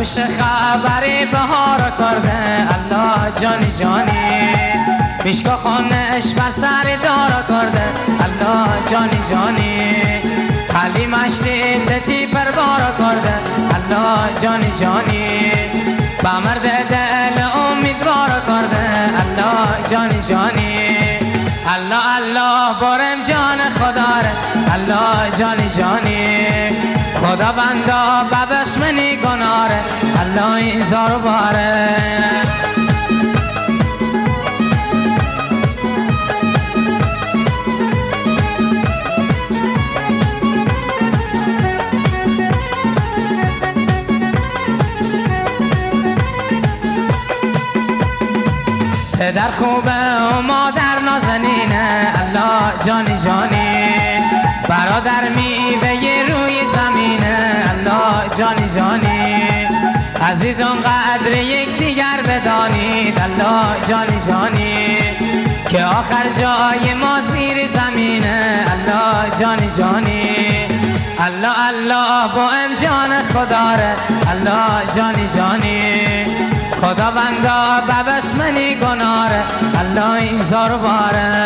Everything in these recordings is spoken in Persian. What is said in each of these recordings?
دوش خبری بهارا کرده الله جانی جانی میشکا خانش بر سر دارا کرده الله جانی جانی خالی مشتی تتی پروارا کرده الله جانی جانی با مرد دل امیدوارا کرده الله جانی جانی الله الله بارم جان خداره الله جانی جانی خدا بندا ببخش منی گناره الله این زارو باره پدر خوبه و مادر نازنینه الله جانی جانی برادر میوه روی زمینه الله جانی جانی عزیزان قدر یک دیگر بدانید الله جانی جانی که آخر جای ما زیر زمینه الله جانی جانی الله الله با ام جان خداره الله جانی جانی خدا بندا ببخش منی گناره الله این زارو باره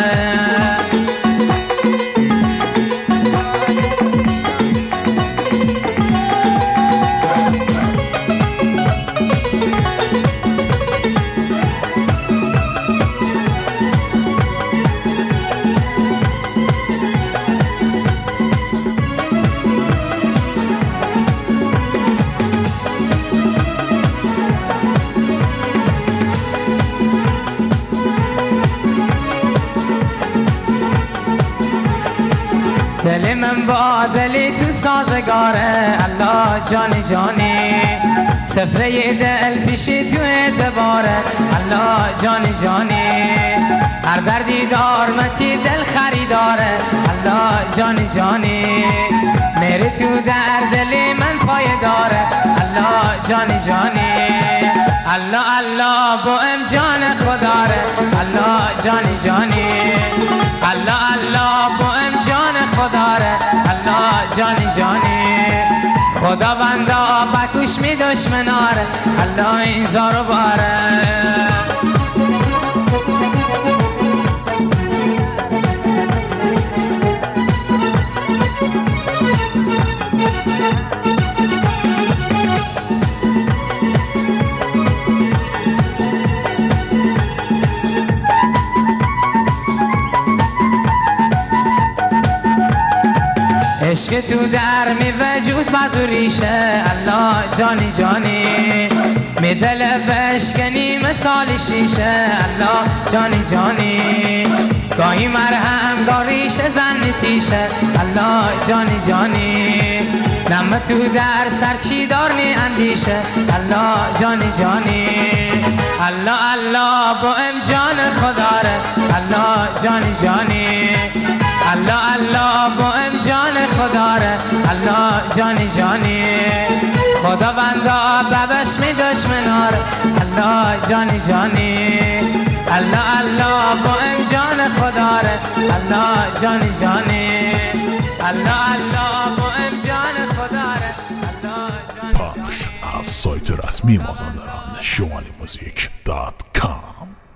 دل من با دلی تو سازگاره الله جانی جانی سفره دل پیشی تو اعتباره الله جانی جانی هر دردی دارمتی دل خریداره الله جانی جانی میری تو در دلی من پایه داره الله جانی جانی الله الله با ام جان خداره الله جانی جانی الله الله با ام جان خداره الله جانی جانی خدا بندا بکوش می دشمناره الله این زارو باره عشق تو در می وجود بازوریشه الله جانی جانی می دل بشکنی مثال شیشه الله جانی جانی گاهی مرهم گاریش زن تیشه الله جانی جانی نم تو در سر چی دار نی اندیشه الله جانی جانی الله الله با ام جان خداره الله جانی جانی الله الله با ام جان خداره الله جانی جانی خدا بندا ببخش می دشمناره الله جانی جانی الله الله با ام جان خداره الله جانی جانی الله الله با ام جان خداره الله جانی پخش از سایت رسمی مازندران شمالیموزیک.com